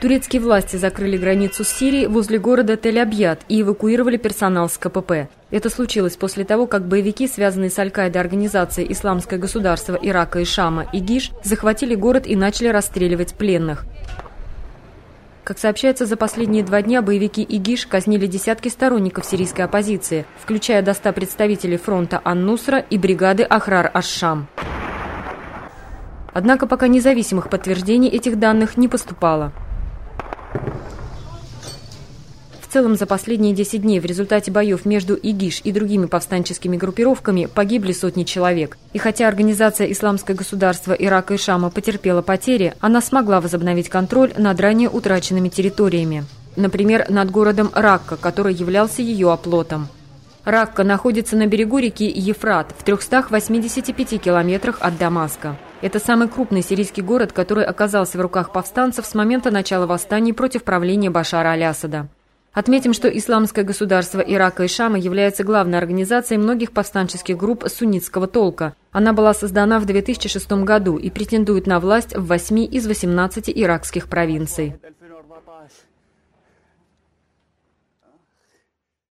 Турецкие власти закрыли границу с Сирией возле города Тель-Абьяд и эвакуировали персонал с КПП. Это случилось после того, как боевики, связанные с Аль-Каидой организацией «Исламское государство Ирака и Шама» ИГИШ, захватили город и начали расстреливать пленных. Как сообщается, за последние 2 дня боевики ИГИШ казнили десятки сторонников сирийской оппозиции, включая до 100 представителей фронта Ан-Нусра и бригады Ахрар аш-Шам. Однако пока независимых подтверждений этих данных не поступало. В целом, за последние 10 дней в результате боев между ИГИШ и другими повстанческими группировками погибли сотни человек. И хотя организация «Исламское государство Ирака и Шама» потерпела потери, она смогла возобновить контроль над ранее утраченными территориями. Например, над городом Ракка, который являлся ее оплотом. Ракка находится на берегу реки Ефрат в 385 километрах от Дамаска. Это самый крупный сирийский город, который оказался в руках повстанцев с момента начала восстаний против правления Башара аль-Асада. Отметим, что «Исламское государство Ирака и Шама» является главной организацией многих повстанческих групп суннитского толка. Она была создана в 2006 году и претендует на власть в 8 из 18 иракских провинций.